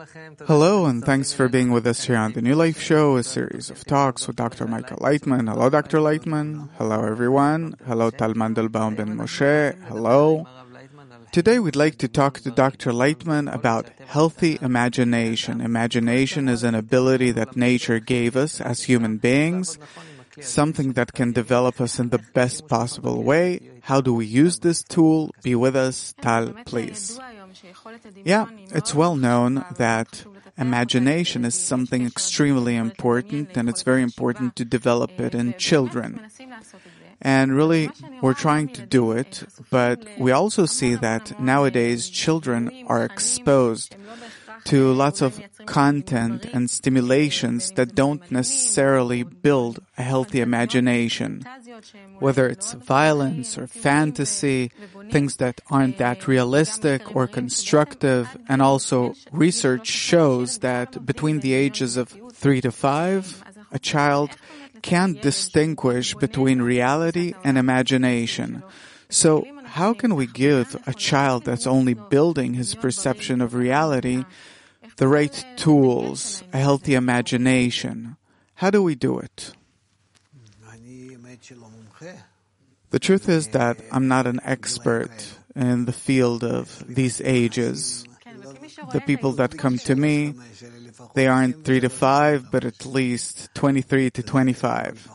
Hello, and thanks for being with us here on the New Life Show, a series of talks with Dr. Michael Leitman. Hello, Dr. Leitman. Hello, everyone. Hello, Tal Mandelbaum ben Moshe. Hello. Today we'd like to talk to Dr. Leitman about healthy imagination. Imagination is an ability that nature gave us as human beings, something that can develop us in the best possible way. How do we use this tool? Be with us, Tal, please. Yeah, it's well known that imagination is something extremely important, and it's very important to develop it in children. And really, we're trying to do it, but we also see that nowadays children are exposed to lots of content and stimulations that don't necessarily build a healthy imagination. Whether it's violence or fantasy, things that aren't that realistic or constructive, and also research shows that between the ages of 3 to 5, a child can't distinguish between reality and imagination. So how can we give a child that's only building his perception of reality the right tools, a healthy imagination? How do we do it? The truth is that I'm not an expert in the field of these ages. The people that come to me, they aren't 3 to 5, but at least 23 to 25.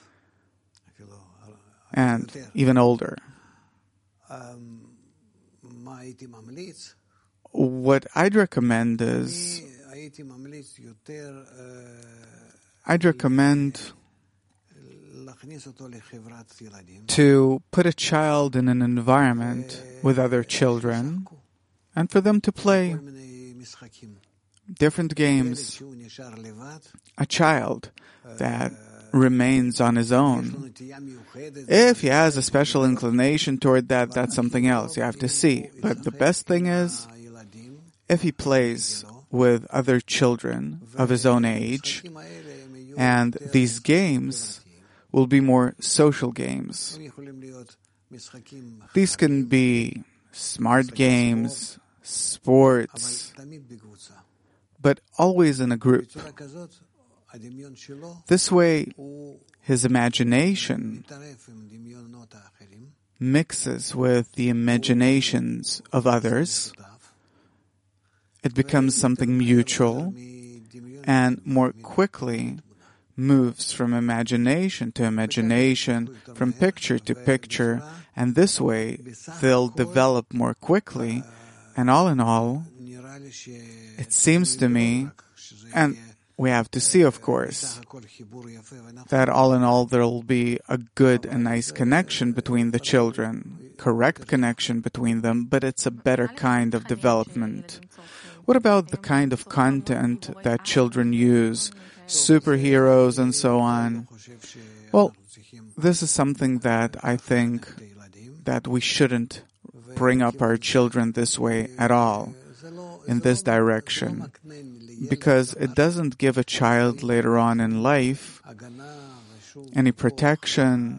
And even older. What I'd recommend is, to put a child in an environment with other children and for them to play different games. A child that remains on his own. If he has a special inclination toward that, that's something else. You have to see. But the best thing is, if he plays with other children of his own age, and these games will be more social games. These can be smart games, sports, but always in a group. This way, his imagination mixes with the imaginations of others. It becomes something mutual and more quickly moves from imagination to imagination, from picture to picture, and this way they'll develop more quickly. And all in all, it seems to me, and we have to see, of course, that all in all there will be a good and nice connection between the children, correct connection between them, but it's a better kind of development. What about the kind of content that children use, superheroes and so on? Well, this is something that I think that we shouldn't bring up our children this way at all, in this direction, because it doesn't give a child later on in life any protection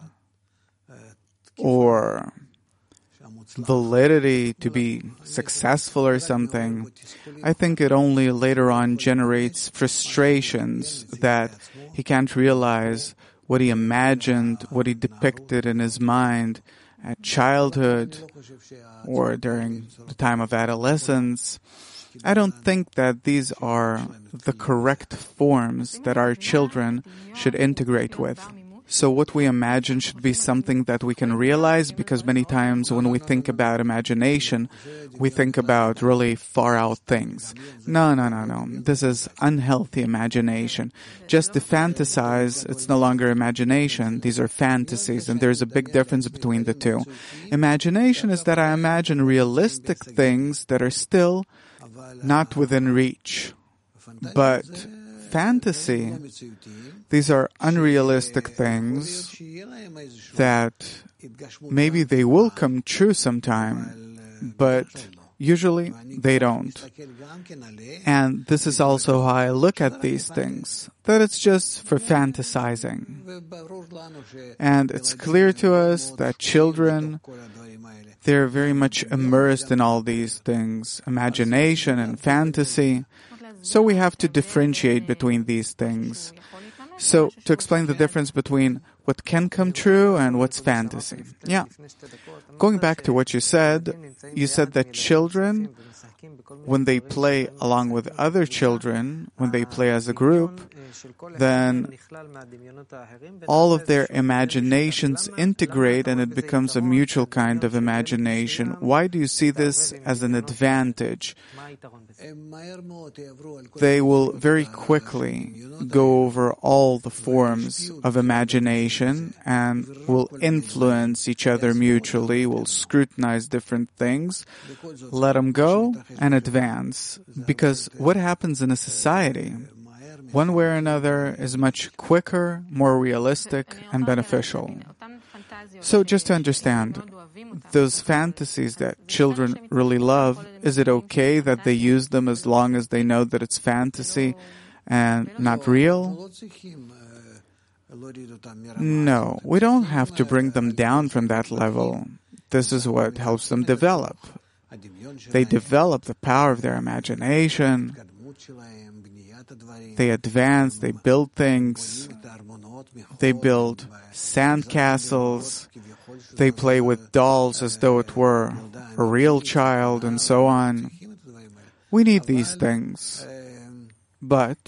or validity to be successful or something. I think it only later on generates frustrations that he can't realize what he imagined, what he depicted in his mind at childhood or during the time of adolescence. I don't think that these are the correct forms that our children should integrate with. So what we imagine should be something that we can realize, because many times when we think about imagination, we think about really far out things. No. This is unhealthy imagination. Just to fantasize, it's no longer imagination. These are fantasies, and there's a big difference between the two. Imagination is that I imagine realistic things that are still not within reach. But fantasy, these are unrealistic things that maybe they will come true sometime, but usually they don't. And this is also how I look at these things, that it's just for fantasizing. And it's clear to us that children, they're very much immersed in all these things, imagination and fantasy. So we have to differentiate between these things. So, to explain the difference between what can come true and what's fantasy. Yeah. Going back to what you said that children, when they play along with other children, when they play as a group, then all of their imaginations integrate and it becomes a mutual kind of imagination. Why do you see this as an advantage? They will very quickly go over all the forms of imagination and will influence each other mutually, will scrutinize different things, let them go, and advance. Because what happens in a society, one way or another, is much quicker, more realistic, and beneficial. So just to understand, those fantasies that children really love, is it okay that they use them as long as they know that it's fantasy and not real? No, we don't have to bring them down from that level. This is what helps them develop. They develop the power of their imagination. They advance, they build things. They build sandcastles. They play with dolls as though it were a real child, and so on. We need these things. But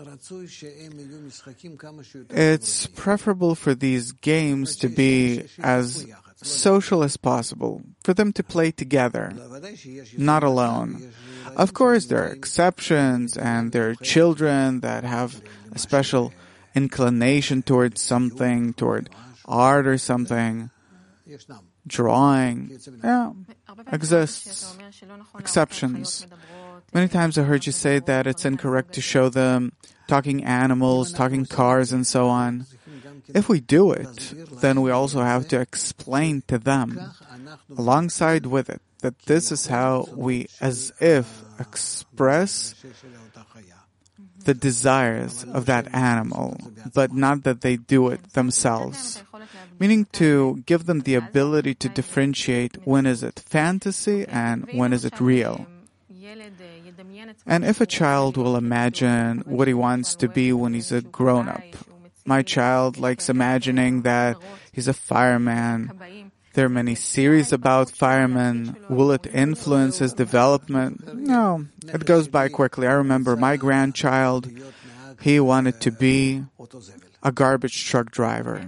it's preferable for these games to be as social as possible, for them to play together, not alone. Of course, there are exceptions, and there are children that have a special inclination towards something, toward art or something. Drawing, exists. Exceptions. Many times I heard you say that it's incorrect to show them talking animals, talking cars, and so on. If we do it, then we also have to explain to them, alongside with it, that this is how we, as if, express the desires of that animal, but not that they do it themselves. Meaning to give them the ability to differentiate when is it fantasy and when is it real. And if a child will imagine what he wants to be when he's a grown-up, my child likes imagining that he's a fireman. There are many series about firemen. Will it influence his development? No, it goes by quickly. I remember my grandchild, he wanted to be a garbage truck driver.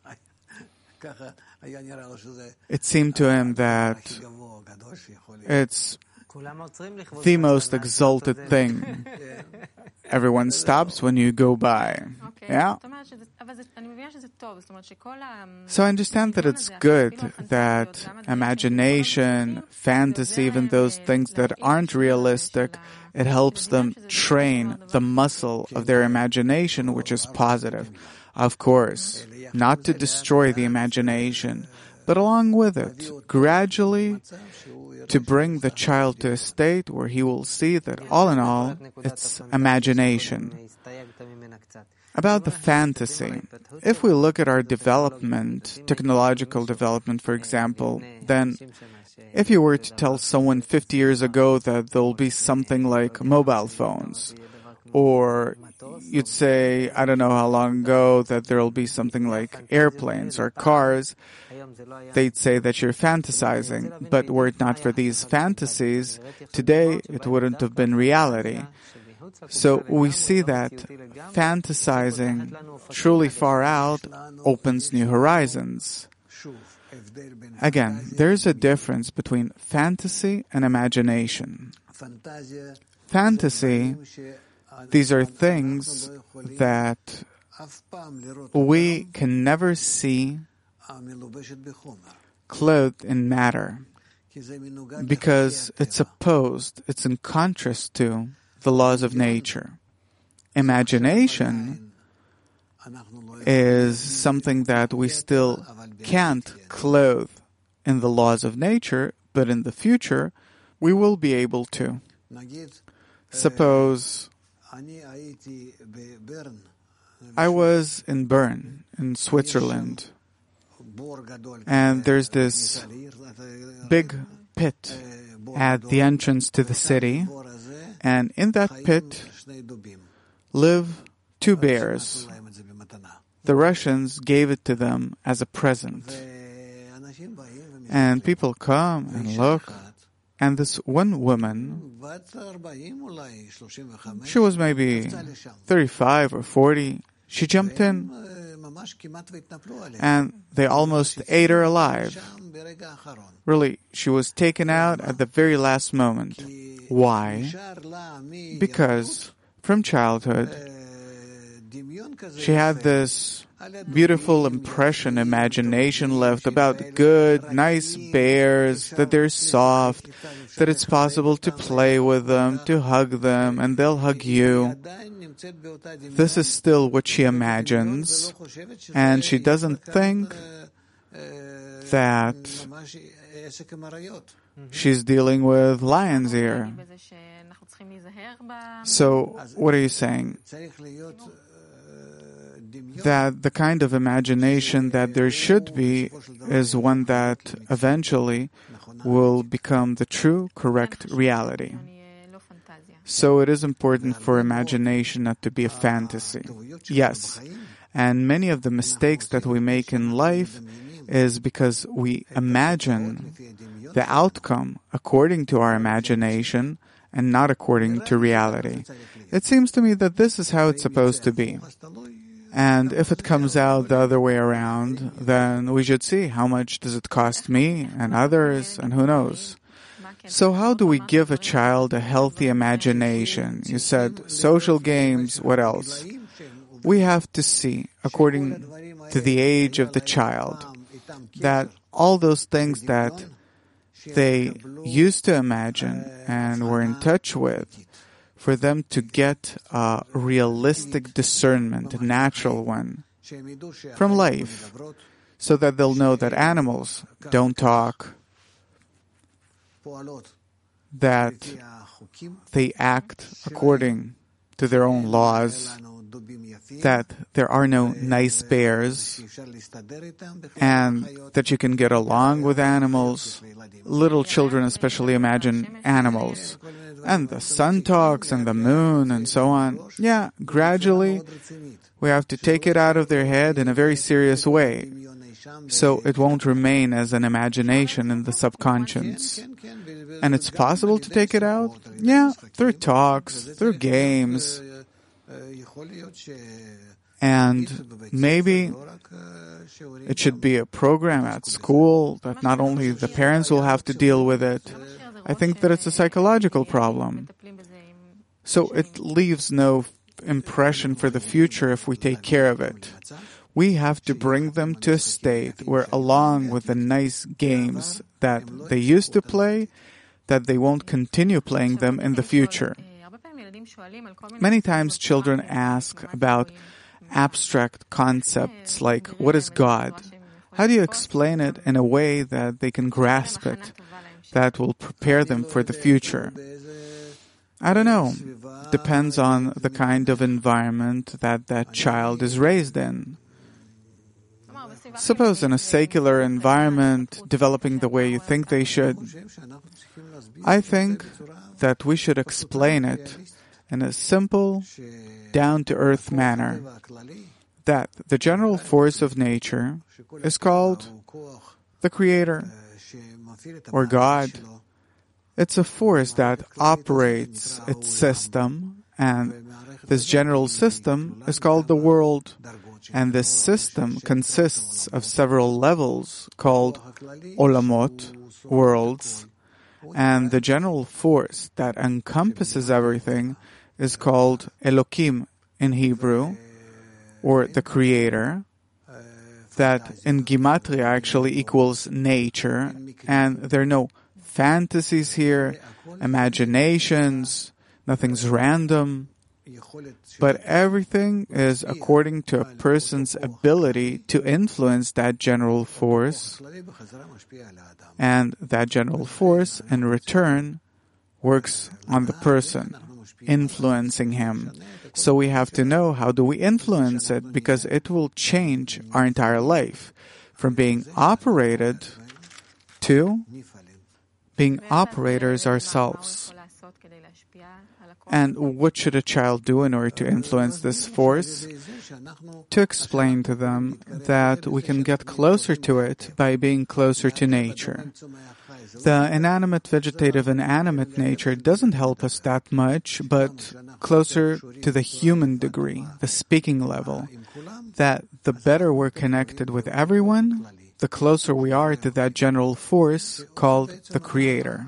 It seemed to him that it's the most exalted thing. Everyone stops when you go by. Yeah. So I understand that it's good that imagination, fantasy, even those things that aren't realistic, it helps them train the muscle of their imagination, which is positive. Of course, not to destroy the imagination, but along with it, gradually to bring the child to a state where he will see that all in all, it's imagination. About the fantasy, if we look at our development, technological development, for example, then if you were to tell someone 50 years ago that there'll be something like mobile phones, or you'd say, I don't know how long ago, that there'll be something like airplanes or cars, they'd say that you're fantasizing. But were it not for these fantasies, today it wouldn't have been reality. So we see that fantasizing truly far out opens new horizons. Again, there's a difference between fantasy and imagination. Fantasy, these are things that we can never see clothed in matter, because it's opposed, it's in contrast to the laws of nature. Imagination is something that we still can't clothe in the laws of nature, but in the future we will be able to. Suppose I was in Bern, in Switzerland, and there's this big pit at the entrance to the city, And in that pit live 2 bears. The Russians gave it to them as a present. And people come and look, and this one woman, she was maybe 35 or 40, she jumped in, and they almost ate her alive. Really, she was taken out at the very last moment. Why? Because from childhood, she had this beautiful imagination left about good, nice bears, that they're soft, that it's possible to play with them, to hug them, and they'll hug you. This is still what she imagines, and she doesn't think that she's dealing with lions here. So, what are you saying? That the kind of imagination that there should be is one that eventually will become the true, correct reality. So it is important for imagination not to be a fantasy. Yes, and many of the mistakes that we make in life is because we imagine the outcome according to our imagination and not according to reality. It seems to me that this is how it's supposed to be. And if it comes out the other way around, then we should see how much does it cost me and others, and who knows. So how do we give a child a healthy imagination? You said social games, what else? We have to see, according to the age of the child, that all those things that they used to imagine and were in touch with, for them to get a realistic discernment, a natural one, from life, so that they'll know that animals don't talk, that they act according to their own laws, that there are no nice bears, and that you can get along with animals. Little children especially imagine animals. And the sun talks, and the moon, and so on. Yeah, gradually, we have to take it out of their head in a very serious way, so it won't remain as an imagination in the subconscious. And it's possible to take it out? Yeah, through talks, through games. And maybe it should be a program at school that not only the parents will have to deal with it. I think that it's a psychological problem. So it leaves no impression for the future if we take care of it. We have to bring them to a state where, along with the nice games that they used to play, that they won't continue playing them in the future. Many times children ask about abstract concepts like, what is God? How do you explain it in a way that they can grasp it, that will prepare them for the future? I don't know. Depends on the kind of environment that that child is raised in. Suppose in a secular environment, developing the way you think they should, I think that we should explain it in a simple, down-to-earth manner, that the general force of nature is called the Creator, or God. It's a force that operates its system, and this general system is called the world. And this system consists of several levels called olamot, worlds, and the general force that encompasses everything is called Elokim in Hebrew, or the Creator, that in Gematria actually equals nature, and there are no fantasies here, imaginations, nothing's random, but everything is according to a person's ability to influence that general force, and that general force, in return, works on the person, influencing him. So we have to know how do we influence it, because it will change our entire life, from being operated to being operators ourselves. And what should a child do in order to influence this force? To explain to them that we can get closer to it by being closer to nature. The inanimate, vegetative, and animate nature doesn't help us that much, but closer to the human degree, the speaking level, that the better we're connected with everyone, the closer we are to that general force called the Creator.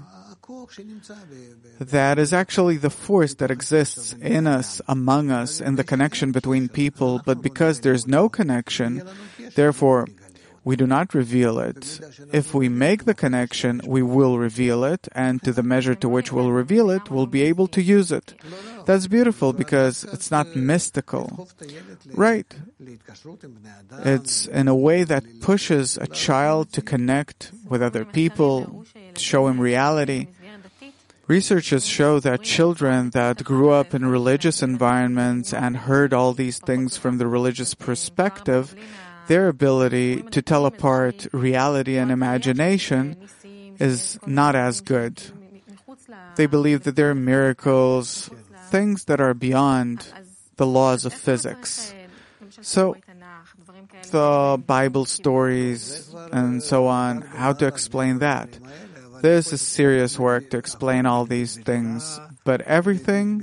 That is actually the force that exists in us, among us, in the connection between people, but because there's no connection, therefore, we do not reveal it. If we make the connection, we will reveal it, and to the measure to which we'll reveal it, we'll be able to use it. That's beautiful because it's not mystical. Right. It's in a way that pushes a child to connect with other people, to show him reality. Researchers show that children that grew up in religious environments and heard all these things from the religious perspective, their ability to tell apart reality and imagination is not as good. They believe that there are miracles, things that are beyond the laws of physics. So, the Bible stories and so on, how to explain that? This is serious work to explain all these things, but everything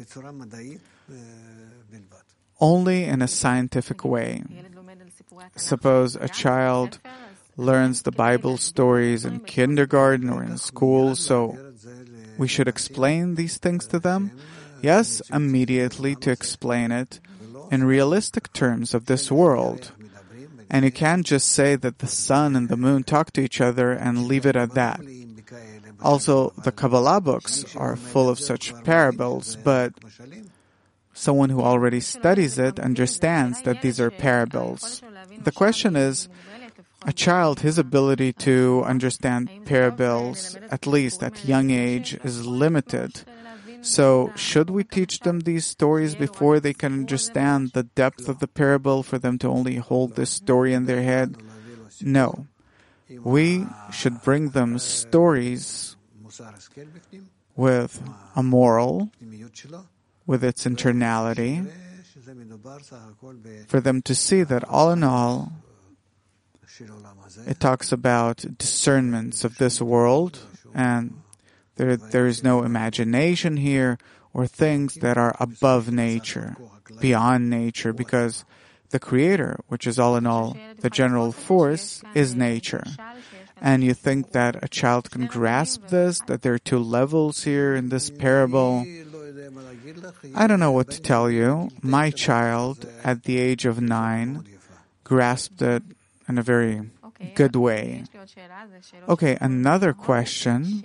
only in a scientific way. Suppose a child learns the Bible stories in kindergarten or in school, so we should explain these things to them? Yes, immediately to explain it in realistic terms of this world. And you can't just say that the sun and the moon talk to each other and leave it at that. Also, the Kabbalah books are full of such parables, but someone who already studies it understands that these are parables. The question is, a child, his ability to understand parables, at least at young age, is limited. So, should we teach them these stories before they can understand the depth of the parable for them to only hold this story in their head? No. We should bring them stories with a moral, with its internality, for them to see that all in all, it talks about discernments of this world, and there is no imagination here or things that are above nature, beyond nature, because the Creator, which is all in all the general force, is nature. And you think that a child can grasp this, that there are two levels here in this parable? I don't know what to tell you. My child, at the age of 9, grasped it in a very good way. Okay, another question.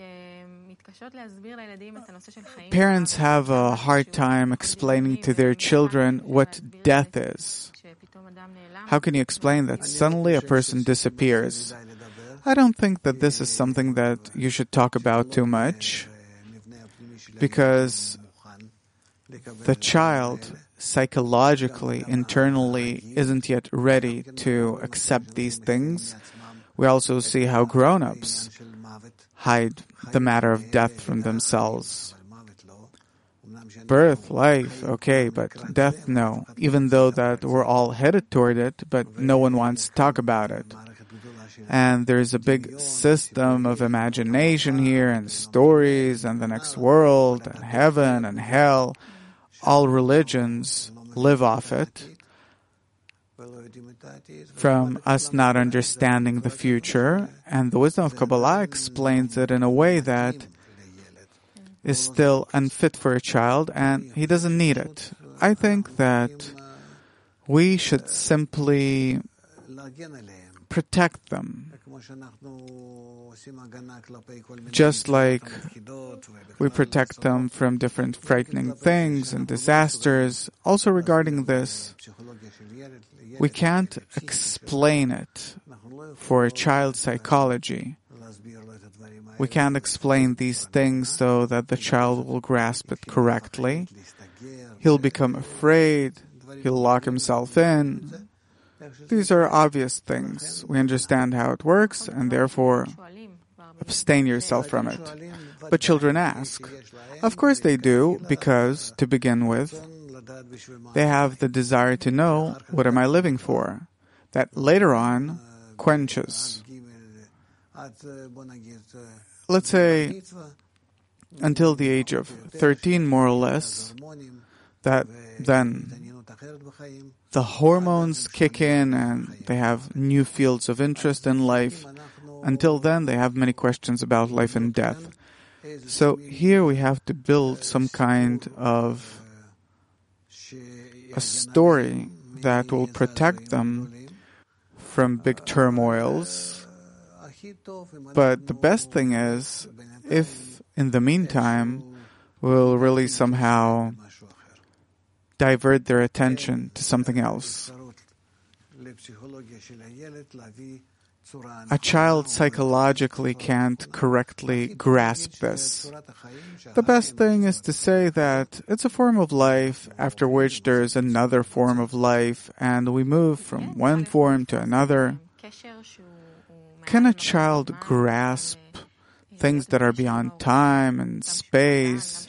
Parents have a hard time explaining to their children what death is. How can you explain that suddenly a person disappears? I don't think that this is something that you should talk about too much, because the child psychologically, internally, isn't yet ready to accept these things. We also see how grown-ups hide the matter of death from themselves. Birth, life, okay, but death, no. Even though that we're all headed toward it, but no one wants to talk about it. And there's a big system of imagination here, and stories, and the next world, and heaven, and hell. All religions live off it. From us not understanding the future, and the wisdom of Kabbalah explains it in a way that is still unfit for a child, and he doesn't need it. I think that we should simply protect them. Just like we protect them from different frightening things and disasters. Also regarding this, we can't explain it for a child's psychology. We can't explain these things so that the child will grasp it correctly. He'll become afraid. He'll lock himself in. These are obvious things. We understand how it works, and therefore abstain yourself from it. But children ask. Of course they do, because, to begin with, they have the desire to know, what am I living for? That later on quenches. Let's say, until the age of 13, more or less, that then the hormones kick in and they have new fields of interest in life. Until then, they have many questions about life and death. So here we have to build some kind of a story that will protect them from big turmoils. But the best thing is, if in the meantime we'll really somehow divert their attention to something else. A child psychologically can't correctly grasp this. The best thing is to say that it's a form of life, after which there is another form of life, and we move from one form to another. Can a child grasp things that are beyond time and space,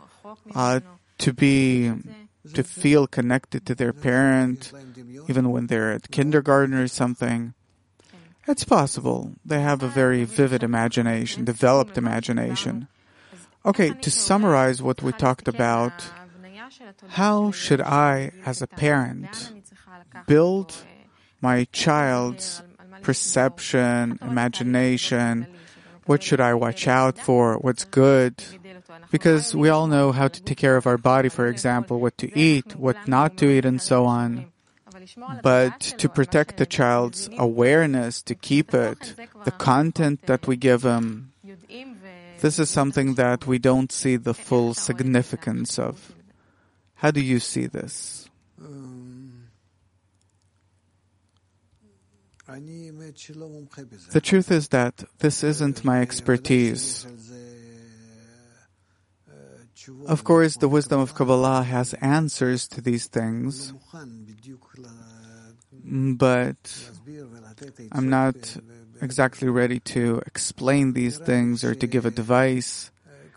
to feel connected to their parent, even when they're at kindergarten or something? It's possible. They have a very vivid imagination, developed imagination. Okay, to summarize what we talked about, how should I, as a parent, build my child's perception, imagination? What should I watch out for? What's good? Because we all know how to take care of our body, for example, what to eat, what not to eat, and so on. But to protect the child's awareness, to keep it, the content that we give him, this is something that we don't see the full significance of. How do you see this? The truth is that this isn't my expertise. Of course, the wisdom of Kabbalah has answers to these things, but I'm not exactly ready to explain these things or to give advice.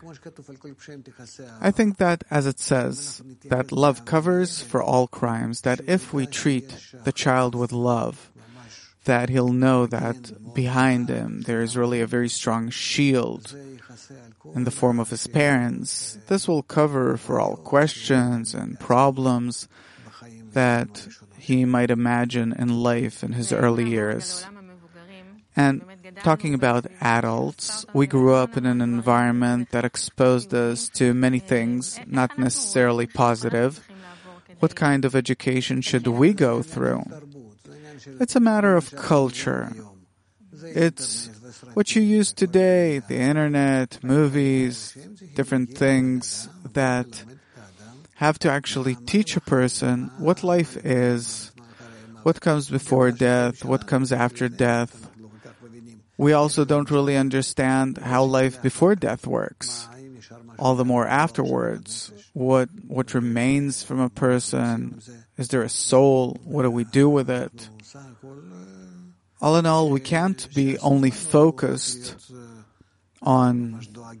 I think that, as it says, that love covers for all crimes, that if we treat the child with love, that he'll know that behind him there is really a very strong shield in the form of his parents. This will cover for all questions and problems that he might imagine in life in his early years. And talking about adults, we grew up in an environment that exposed us to many things, not necessarily positive. What kind of education should we go through? It's a matter of culture. It's what you use today, the internet, movies, different things that have to actually teach a person what life is, what comes before death, what comes after death. We also don't really understand how life before death works. All the more afterwards. What remains from a person? Is there a soul? What do we do with it? All in all, we can't be only focused on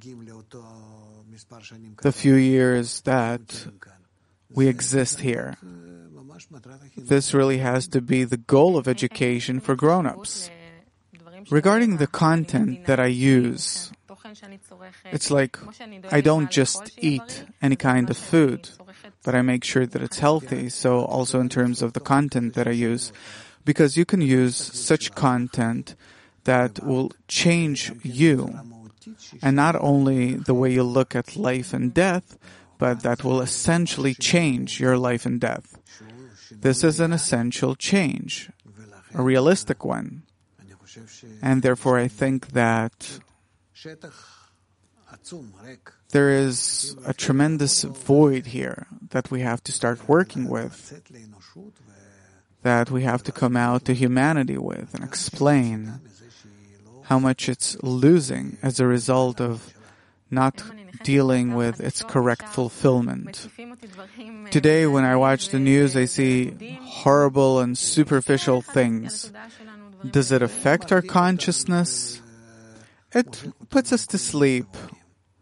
the few years that we exist here. This really has to be the goal of education for grown-ups. Regarding the content that I use, it's like I don't just eat any kind of food, but I make sure that it's healthy. So also in terms of the content that I use, because you can use such content that will change you, and not only the way you look at life and death, but that will essentially change your life and death. This is an essential change, a realistic one. And therefore I think that there is a tremendous void here that we have to start working with, that we have to come out to humanity with and explain how much it's losing as a result of not dealing with its correct fulfillment. Today, when I watch the news, I see horrible and superficial things. Does it affect our consciousness? It puts us to sleep.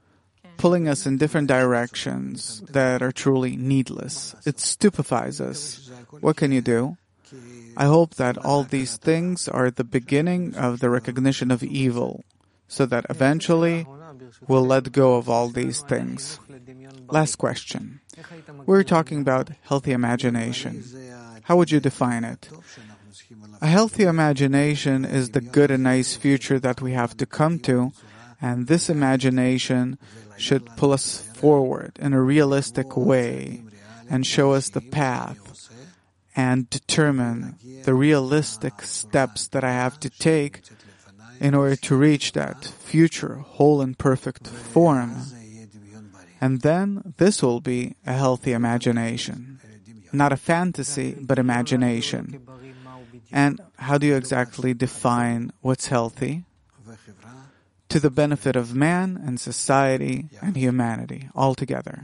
pulling us in different directions that are truly needless. It stupefies us. What can you do? I hope that all these things are the beginning of the recognition of evil, so that eventually we'll let go of all these things. Last question. We're talking about healthy imagination. How would you define it? A healthy imagination is the good and nice future that we have to come to, and this imagination should pull us forward in a realistic way and show us the path and determine the realistic steps that I have to take in order to reach that future whole and perfect form. And then this will be a healthy imagination. Not a fantasy, but imagination. And how do you exactly define what's healthy? To the benefit of man and society and humanity altogether.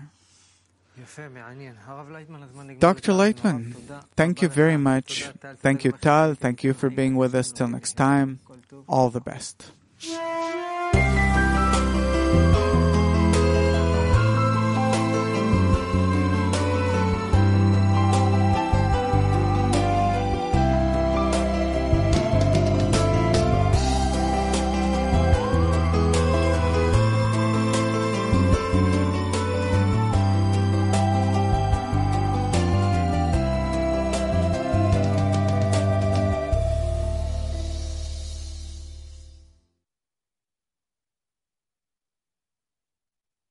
Dr. Lightman, thank you very much. Thank you, Tal. Thank you for being with us. Till next time, all the best.